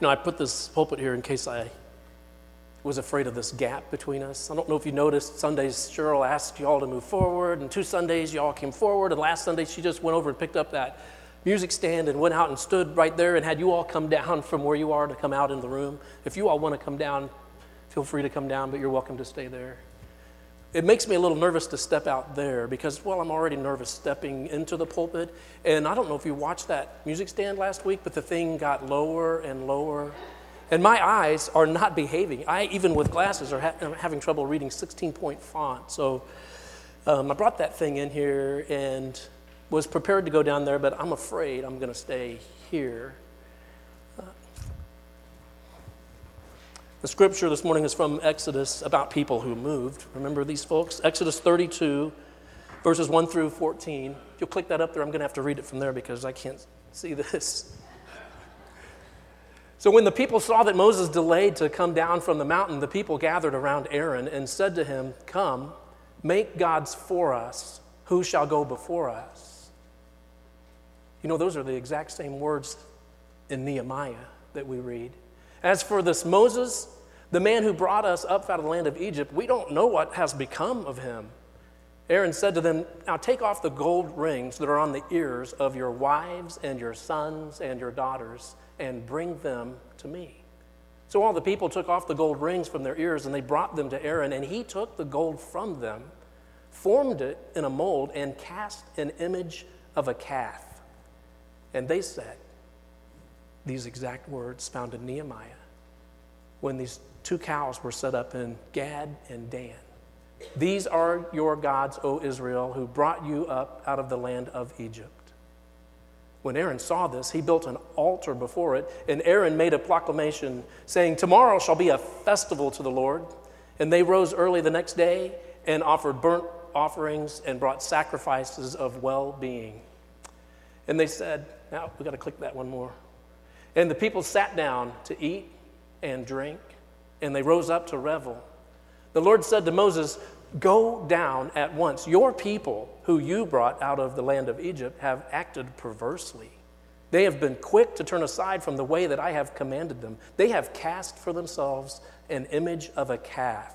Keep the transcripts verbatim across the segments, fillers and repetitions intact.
You know, I put this pulpit here in case I was afraid of this gap between us. I don't know if you noticed, Sundays Cheryl asked you all to move forward, and two Sundays you all came forward, and last Sunday she just went over and picked up that music stand and went out and stood right there and had you all come down from where you are to come out in the room. If you all want to come down, feel free to come down, but you're welcome to stay there. It makes me a little nervous to step out there because, well, I'm already nervous stepping into the pulpit. And I don't know if you watched that music stand last week, but the thing got lower and lower. And my eyes are not behaving. I, even with glasses, are ha- I'm having trouble reading sixteen-point font. So um, I brought that thing in here and was prepared to go down there, but I'm afraid I'm going to stay here. Uh, the scripture this morning is from Exodus about people who moved. Remember these folks? Exodus thirty-two, verses one through fourteen. If you'll click that up there, I'm going to have to read it from there because I can't see this. So when the people saw that Moses delayed to come down from the mountain, the people gathered around Aaron and said to him, "Come, make gods for us. Who shall go before us?" You know, those are the exact same words in Nehemiah that we read. As for this Moses, the man who brought us up out of the land of Egypt, we don't know what has become of him. Aaron said to them, "Now take off the gold rings that are on the ears of your wives and your sons and your daughters, and bring them to me." So all the people took off the gold rings from their ears, and they brought them to Aaron, and he took the gold from them, formed it in a mold, and cast an image of a calf. And they said these exact words found in Nehemiah when these two cows were set up in Gad and Dan. "These are your gods, O Israel, who brought you up out of the land of Egypt." When Aaron saw this, he built an altar before it, and Aaron made a proclamation saying, "Tomorrow shall be a festival to the Lord." And they rose early the next day and offered burnt offerings and brought sacrifices of well-being. And they said, now we got to click that one more. And the people sat down to eat and drink, and they rose up to revel. The Lord said to Moses, "Go down at once. Your people, who you brought out of the land of Egypt, have acted perversely. They have been quick to turn aside from the way that I have commanded them. They have cast for themselves an image of a calf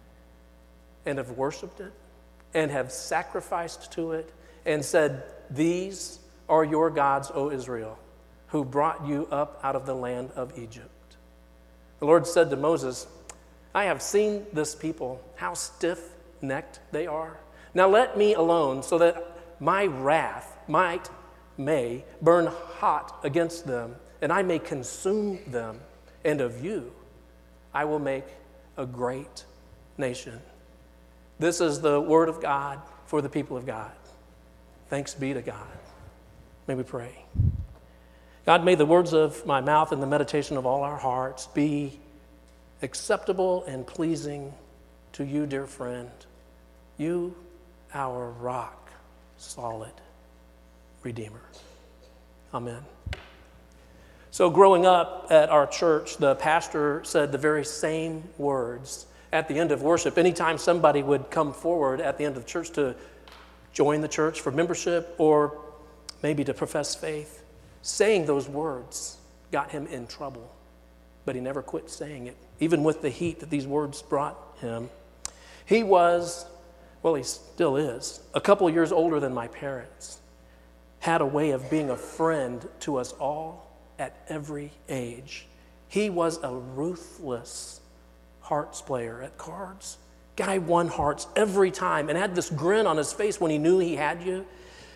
and have worshipped it and have sacrificed to it and said, 'These are your gods, O Israel, who brought you up out of the land of Egypt.' The Lord said to Moses, 'I have seen this people, how stiff-necked they are. Now let me alone so that my wrath might, may burn hot against them, and I may consume them, and of you I will make a great nation.'" This is the word of God for the people of God. Thanks be to God. May we pray. God, may the words of my mouth and the meditation of all our hearts be acceptable and pleasing to you, dear friend. You, our rock, solid Redeemer. Amen. So growing up at our church, the pastor said the very same words at the end of worship. Anytime somebody would come forward at the end of church to join the church for membership or maybe to profess faith, saying those words got him in trouble. But he never quit saying it, even with the heat that these words brought him. He was, well, he still is, a couple years older than my parents, had a way of being a friend to us all at every age. He was a ruthless hearts player at cards. Guy won hearts every time and had this grin on his face when he knew he had you.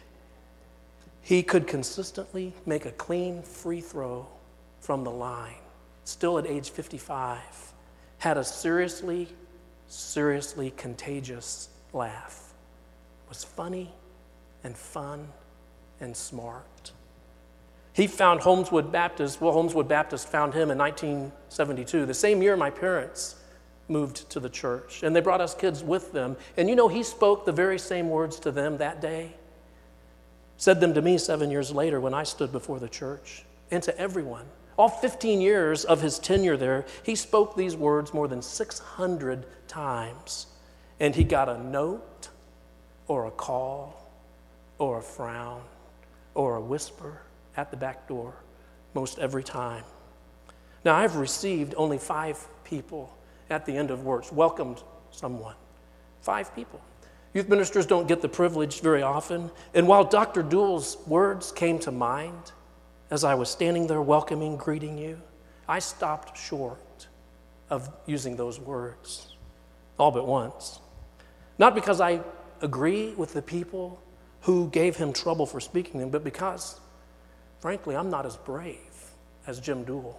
He could consistently make a clean free throw from the line. Still at age fifty-five, had a seriously, seriously contagious laugh. Was funny and fun and smart. He found Holmeswood Baptist, well, Holmeswood Baptist found him in nineteen seventy-two, the same year my parents moved to the church, and they brought us kids with them. And you know, he spoke the very same words to them that day, said them to me seven years later when I stood before the church, and to everyone. All fifteen years of his tenure there, he spoke these words more than six hundred times. And he got a note or a call or a frown or a whisper at the back door most every time. Now, I've received only five people at the end of works, welcomed someone. Five people. Youth ministers don't get the privilege very often. And while Doctor Duell's words came to mind as I was standing there welcoming, greeting you, I stopped short of using those words, all but once. Not because I agree with the people who gave him trouble for speaking them, but because, frankly, I'm not as brave as Jim Duell.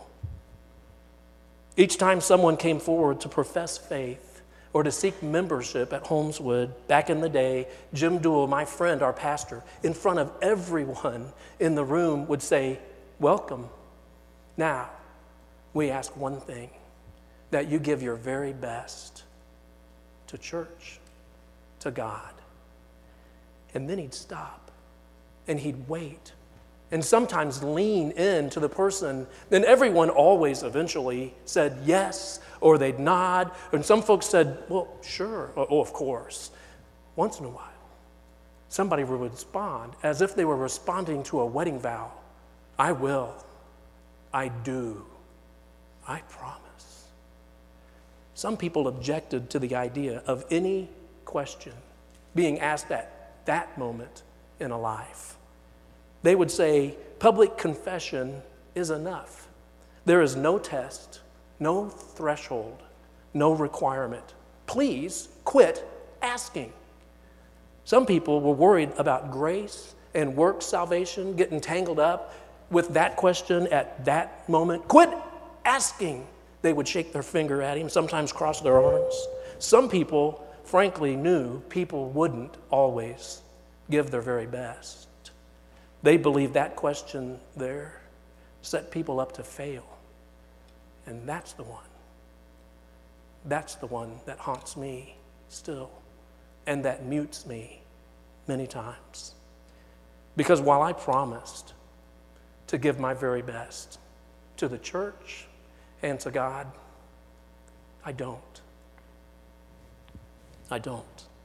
Each time someone came forward to profess faith or to seek membership at Holmeswood, back in the day, Jim Duell, my friend, our pastor, in front of everyone in the room would say, "Welcome. Now, we ask one thing, that you give your very best to church, to God." And then he'd stop and he'd wait and sometimes lean in to the person. Then everyone always eventually said yes, or they'd nod. And some folks said, "Well, sure, oh, of course." Once in a while, somebody would respond as if they were responding to a wedding vow. "I will. I do. I promise." Some people objected to the idea of any question being asked at that moment in a life. They would say, public confession is enough. There is no test, no threshold, no requirement. Please quit asking. Some people were worried about grace and work salvation getting tangled up with that question at that moment. Quit asking. They would shake their finger at him, sometimes cross their arms. Some people, frankly, knew people wouldn't always give their very best. They believed that question there set people up to fail. And that's the one. That's the one that haunts me still and that mutes me many times. Because while I promised to give my very best to the church and to God, I don't. I don't.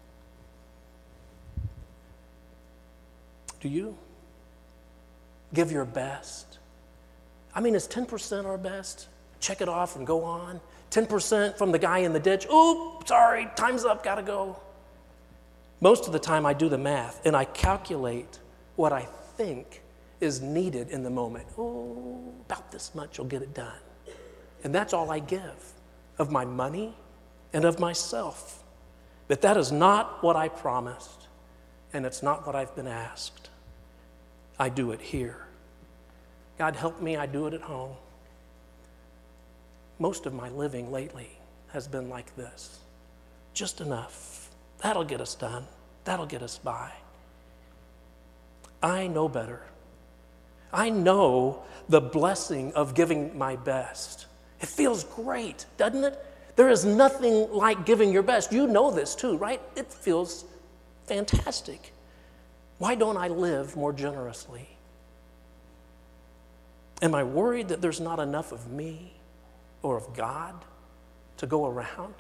Do you? Give your best. I mean, is ten percent our best? Check it off and go on. ten percent from the guy in the ditch. Oop, sorry, time's up, gotta go. Most of the time I do the math and I calculate what I think is needed in the moment. Oh, about this much will get it done. And that's all I give of my money and of myself. But that is not what I promised, and it's not what I've been asked. I do it here. God help me, I do it at home. Most of my living lately has been like this. Just enough. That'll get us done. That'll get us by. I know better. I know the blessing of giving my best. It feels great, doesn't it? There is nothing like giving your best. You know this too, right? It feels fantastic. Why don't I live more generously? Am I worried that there's not enough of me or of God to go around?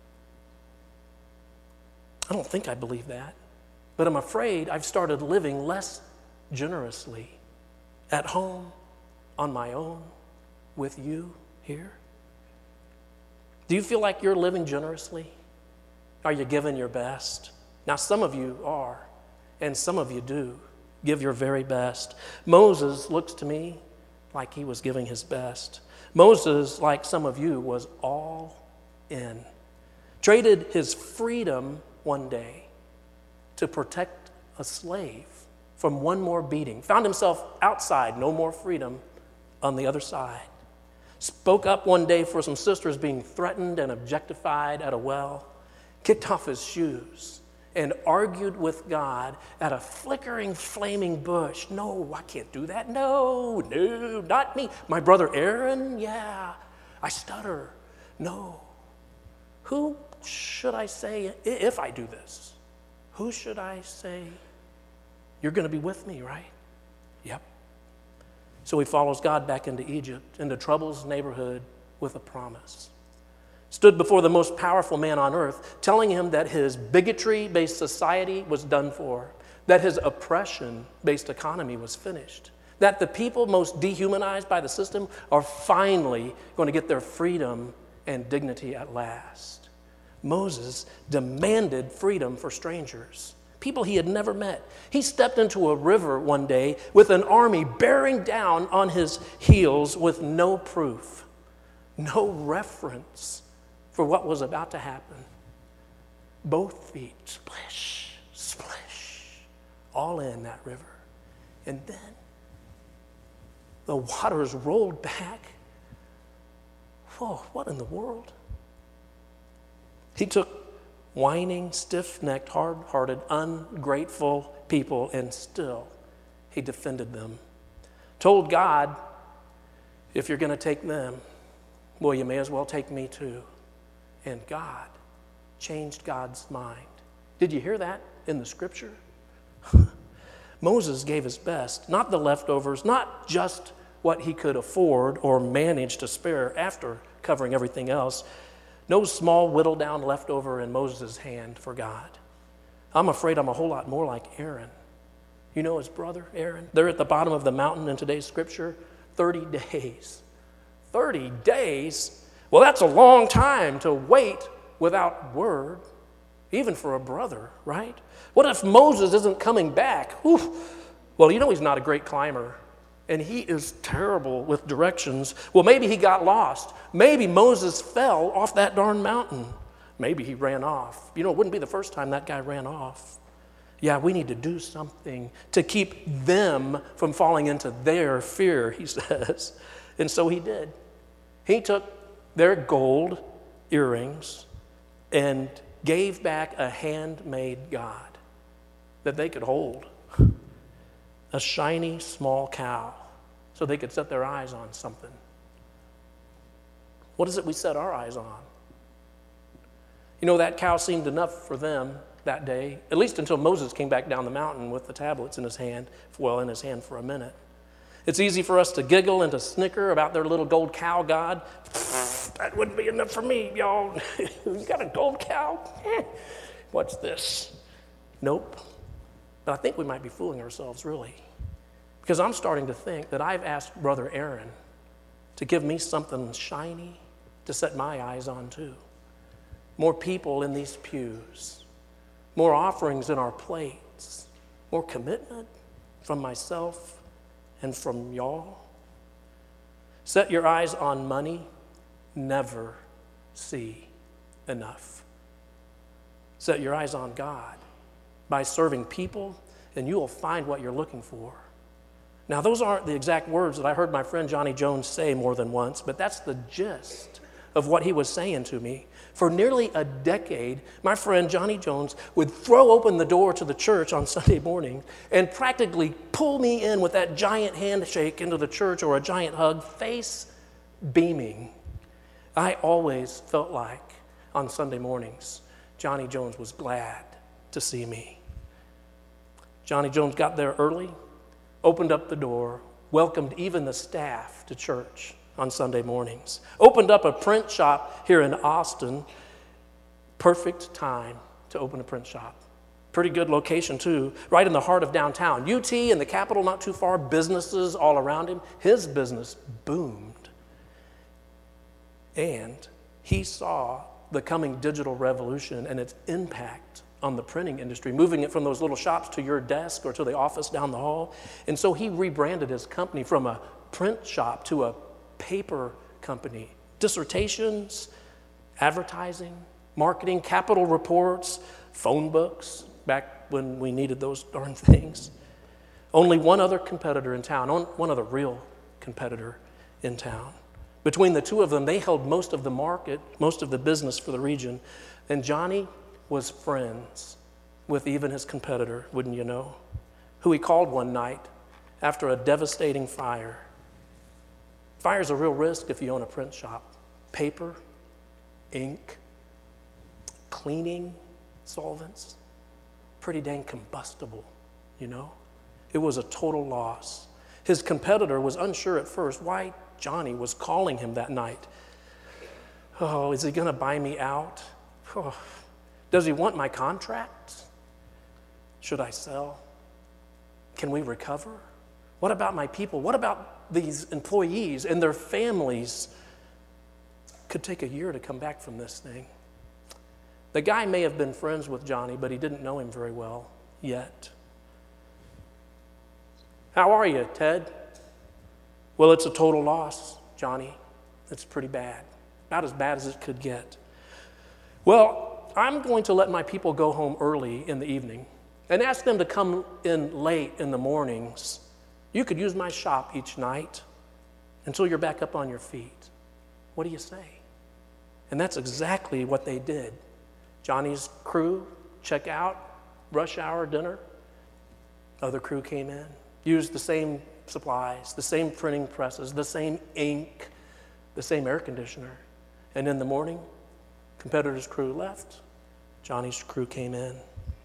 I don't think I believe that, but I'm afraid I've started living less generously at home, on my own, with you here. Do you feel like you're living generously? Are you giving your best? Now, some of you are, and some of you do. Give your very best. Moses looks to me like he was giving his best. Moses, like some of you, was all in. Traded his freedom one day to protect a slave from one more beating. Found himself outside, no more freedom on the other side. Spoke up one day for some sisters being threatened and objectified at a well. Kicked off his shoes and argued with God at a flickering, flaming bush. No, I can't do that. No, no, not me. My brother Aaron, yeah. I stutter. No. Who should I say, if I do this, who should I say, you're going to be with me, right? Yep. So he follows God back into Egypt, into Trouble's neighborhood with a promise. Stood before the most powerful man on earth, telling him that his bigotry-based society was done for, that his oppression-based economy was finished, that the people most dehumanized by the system are finally going to get their freedom and dignity at last. Moses demanded freedom for strangers, people he had never met. He stepped into a river one day with an army bearing down on his heels with no proof, no reference for what was about to happen. Both feet, splish, splish, all in that river. And then the waters rolled back. Whoa, what in the world? He took whining, stiff-necked, hard-hearted, ungrateful people, and still he defended them. Told God, if you're going to take them, well, you may as well take me too. And God changed God's mind. Did you hear that in the scripture? Moses gave his best, not the leftovers, not just what he could afford or manage to spare after covering everything else. No small whittled down leftover in Moses' hand for God. I'm afraid I'm a whole lot more like Aaron. You know his brother, Aaron? They're at the bottom of the mountain in today's scripture, thirty days. thirty days? Well, that's a long time to wait without word, even for a brother, right? What if Moses isn't coming back? Whew. Well, you know he's not a great climber, and he is terrible with directions. Well, maybe he got lost. Maybe Moses fell off that darn mountain. Maybe he ran off. You know, it wouldn't be the first time that guy ran off. Yeah, we need to do something to keep them from falling into their fear, he says. And so he did. He took their gold earrings and gave back a handmade god that they could hold, a shiny small cow, so they could set their eyes on something. What is it we set our eyes on? You know, that cow seemed enough for them that day, at least until Moses came back down the mountain with the tablets in his hand, well, in his hand for a minute. It's easy for us to giggle and to snicker about their little gold cow god. That wouldn't be enough for me, y'all. You got a gold cow? Eh. What's this? Nope. But I think we might be fooling ourselves, really. Because I'm starting to think that I've asked Brother Aaron to give me something shiny to set my eyes on, too. More people in these pews. More offerings in our plates. More commitment from myself and from y'all. Set your eyes on money. Never see enough. Set your eyes on God by serving people, and you will find what you're looking for. Now, those aren't the exact words that I heard my friend Johnny Jones say more than once, but that's the gist of what he was saying to me. For nearly a decade, my friend Johnny Jones would throw open the door to the church on Sunday morning and practically pull me in with that giant handshake into the church or a giant hug, face beaming. I always felt like on Sunday mornings, Johnny Jones was glad to see me. Johnny Jones got there early, opened up the door, welcomed even the staff to church on Sunday mornings, opened up a print shop here in Austin. Perfect time to open a print shop. Pretty good location too, right in the heart of downtown. U T and the Capitol not too far, businesses all around him. His business boomed. And he saw the coming digital revolution and its impact on the printing industry, moving it from those little shops to your desk or to the office down the hall. And so he rebranded his company from a print shop to a paper company. Dissertations, advertising, marketing, capital reports, phone books, back when we needed those darn things. Only one other competitor in town, one other real competitor in town. Between the two of them, they held most of the market, most of the business for the region. And Johnny was friends with even his competitor, wouldn't you know, who he called one night after a devastating fire. Fire's a real risk if you own a print shop. Paper, ink, cleaning solvents, pretty dang combustible, you know. It was a total loss. His competitor was unsure at first why Johnny was calling him that night. Oh, is he going to buy me out? Oh, does he want my contract? Should I sell? Can we recover? What about my people? What about these employees and their families? Could take a year to come back from this thing. The guy may have been friends with Johnny, but he didn't know him very well yet. How are you, Ted? Well, it's a total loss, Johnny. It's pretty bad. About as bad as it could get. Well, I'm going to let my people go home early in the evening and ask them to come in late in the mornings. You could use my shop each night until you're back up on your feet. What do you say? And that's exactly what they did. Johnny's crew check out, rush hour dinner. Other crew came in, used the same supplies, the same printing presses, the same ink, the same air conditioner. And in the morning, competitor's crew left. Johnny's crew came in.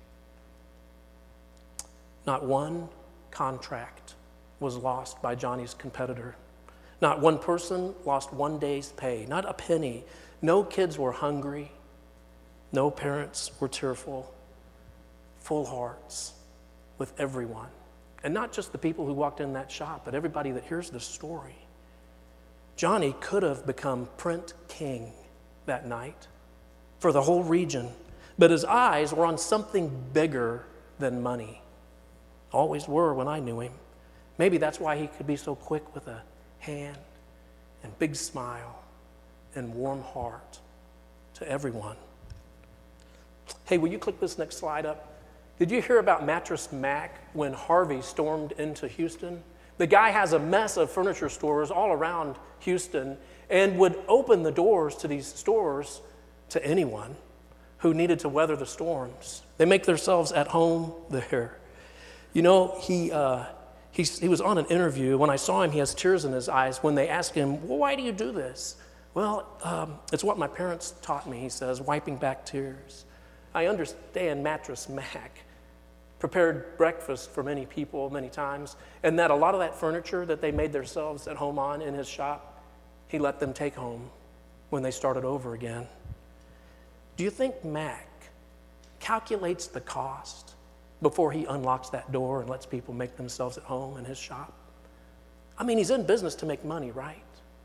Not one contract was lost by Johnny's competitor. Not one person lost one day's pay, not a penny. No kids were hungry. No parents were tearful. Full hearts with everyone. And not just the people who walked in that shop, but everybody that hears this story. Johnny could have become print king that night for the whole region, but his eyes were on something bigger than money. Always were when I knew him. Maybe that's why he could be so quick with a hand and big smile and warm heart to everyone. Hey, will you click this next slide up? Did you hear about Mattress Mac when Harvey stormed into Houston? The guy has a mess of furniture stores all around Houston and would open the doors to these stores to anyone who needed to weather the storms. They make themselves at home there. You know, he, uh, he, he was on an interview. When I saw him, he has tears in his eyes when they asked him, well, why do you do this? Well, um, it's what my parents taught me, he says, wiping back tears. I understand Mattress Mac prepared breakfast for many people many times, and that a lot of that furniture that they made themselves at home on in his shop, he let them take home when they started over again. Do you think Mac calculates the cost before he unlocks that door and lets people make themselves at home in his shop? I mean, he's in business to make money, right?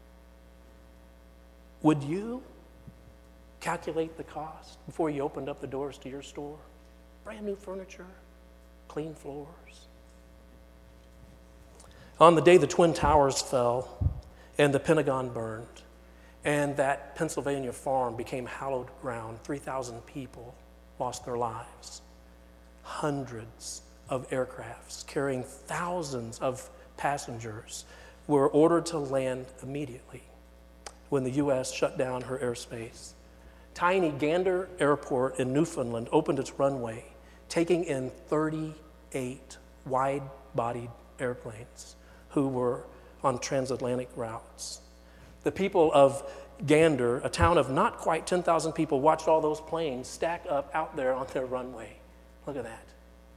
Would you calculate the cost before you opened up the doors to your store? Brand new furniture, clean floors. On the day the Twin Towers fell and the Pentagon burned and that Pennsylvania farm became hallowed ground, three thousand people lost their lives. Hundreds of aircrafts carrying thousands of passengers were ordered to land immediately when the U S shut down her airspace. Tiny Gander Airport in Newfoundland opened its runway, taking in thirty-eight wide-bodied airplanes who were on transatlantic routes. The people of Gander, a town of not quite ten thousand people, watched all those planes stack up out there on their runway. Look at that.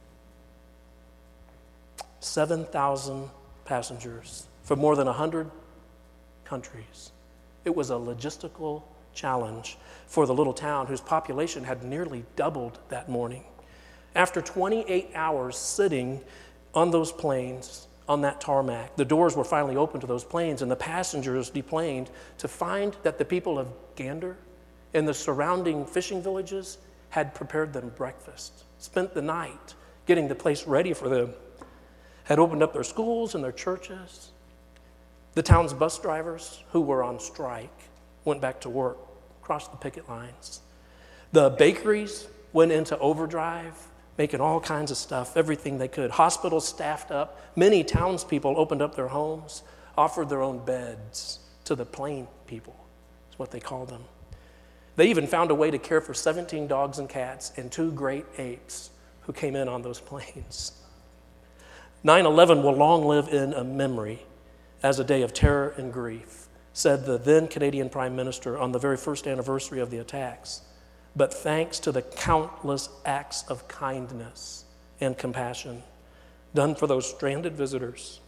seven thousand passengers from more than one hundred countries. It was a logistical challenge for the little town whose population had nearly doubled that morning. After twenty-eight hours sitting on those planes, on that tarmac, the doors were finally open to those planes and the passengers deplaned to find that the people of Gander and the surrounding fishing villages had prepared them breakfast, spent the night getting the place ready for them, had opened up their schools and their churches. The town's bus drivers, who were on strike, went back to work, crossed the picket lines. The bakeries went into overdrive, making all kinds of stuff, everything they could. Hospitals staffed up. Many townspeople opened up their homes, offered their own beds to the plain people, is what they called them. They even found a way to care for seventeen dogs and cats and two great apes who came in on those planes. nine eleven will long live in a memory as a day of terror and grief, said the then Canadian Prime Minister on the very first anniversary of the attacks. But thanks to the countless acts of kindness and compassion done for those stranded visitors,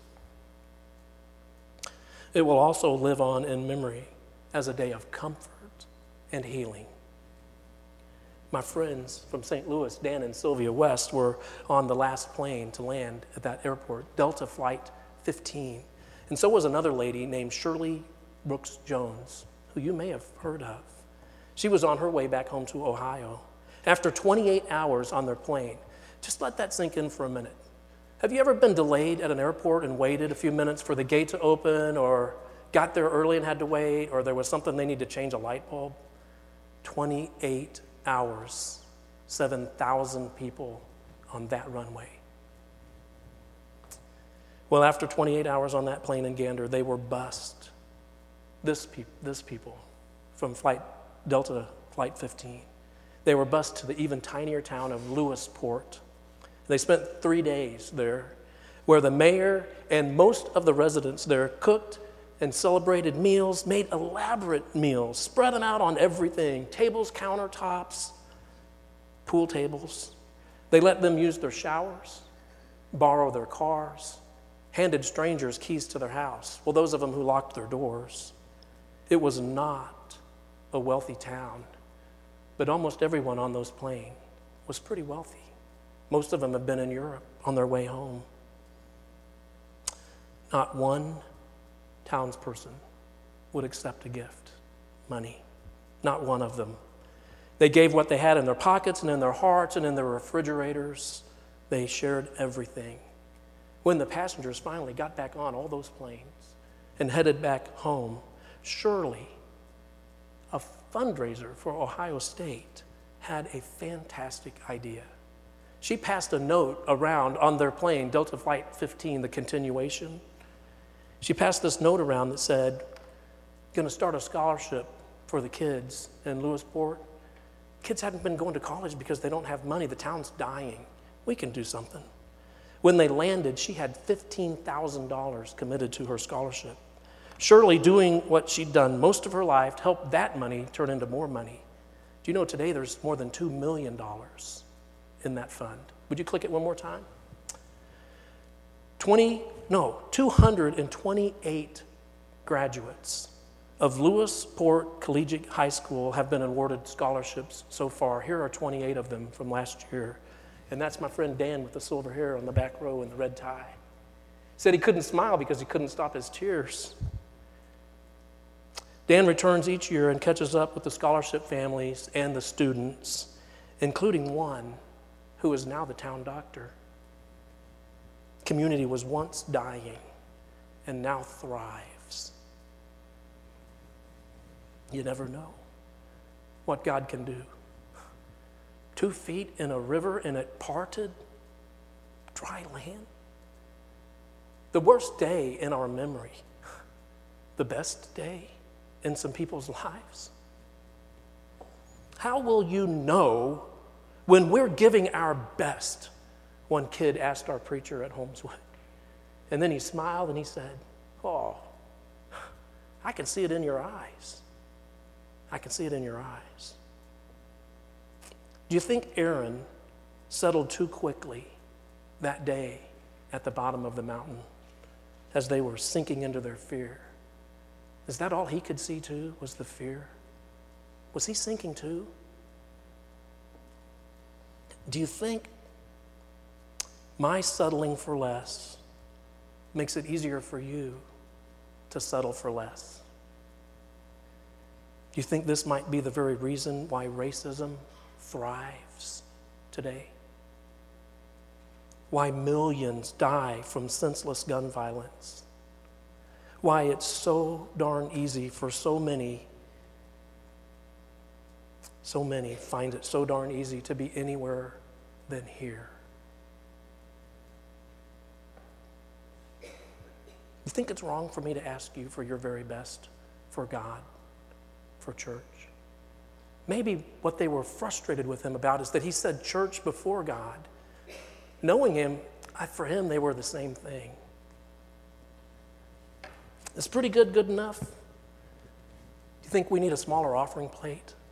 it will also live on in memory as a day of comfort and healing. My friends from Saint Louis, Dan and Sylvia West, were on the last plane to land at that airport, Delta Flight fifteen. And so was another lady named Shirley Brooks Jones, who you may have heard of. She was on her way back home to Ohio. After twenty-eight hours on their plane, just let that sink in for a minute. Have you ever been delayed at an airport and waited a few minutes for the gate to open, or got there early and had to wait, or there was something they need to change a light bulb? twenty-eight hours, seven thousand people on that runway. Well, after twenty-eight hours on that plane in Gander, they were bussed. This, pe- this people from flight Delta Flight fifteen. They were bussed to the even tinier town of Lewisport. They spent three days there, where the mayor and most of the residents there cooked and celebrated meals, made elaborate meals, spread them out on everything, tables, countertops, pool tables. They let them use their showers, borrow their cars, handed strangers keys to their house. Well, those of them who locked their doors. It was not a wealthy town, but almost everyone on those planes was pretty wealthy. Most of them have been in Europe on their way home. Not one townsperson would accept a gift, money. Not one of them. They gave what they had in their pockets and in their hearts and in their refrigerators. They shared everything. When the passengers finally got back on all those planes and headed back home, Shirley, a fundraiser for Ohio State, had a fantastic idea. She passed a note around on their plane, Delta Flight fifteen, the continuation. She passed this note around that said, going to start a scholarship for the kids in Lewisport. Kids haven't been going to college because they don't have money. The town's dying. We can do something. When they landed, she had fifteen thousand dollars committed to her scholarship. Shirley, doing what she'd done most of her life, helped that money turn into more money. Do you know today there's more than two million dollars in that fund? Would you click it one more time? twenty, no, two hundred twenty-eight graduates of Lewisport Collegiate High School have been awarded scholarships so far. Here are twenty-eight of them from last year. And that's my friend Dan with the silver hair on the back row and the red tie. He said he couldn't smile because he couldn't stop his tears. Dan returns each year and catches up with the scholarship families and the students, including one who is now the town doctor. Community was once dying and now thrives. You never know what God can do. Two feet in a river and it parted, dry land. The worst day in our memory, the best day in some people's lives. How will you know when we're giving our best? One kid asked our preacher at Holmeswood. And then he smiled and he said, oh, I can see it in your eyes. I can see it in your eyes. Do you think Aaron settled too quickly that day at the bottom of the mountain as they were sinking into their fear? Is that all he could see too, was the fear? Was he sinking too? Do you think my settling for less makes it easier for you to settle for less? Do you think this might be the very reason why racism thrives today? Why millions die from senseless gun violence? Why it's so darn easy for so many, so many find it so darn easy to be anywhere than here. You think it's wrong for me to ask you for your very best for God, for church? Maybe what they were frustrated with him about is that he said church before God. Knowing him, I, for him, they were the same thing. Is pretty good good enough? Do you think we need a smaller offering plate?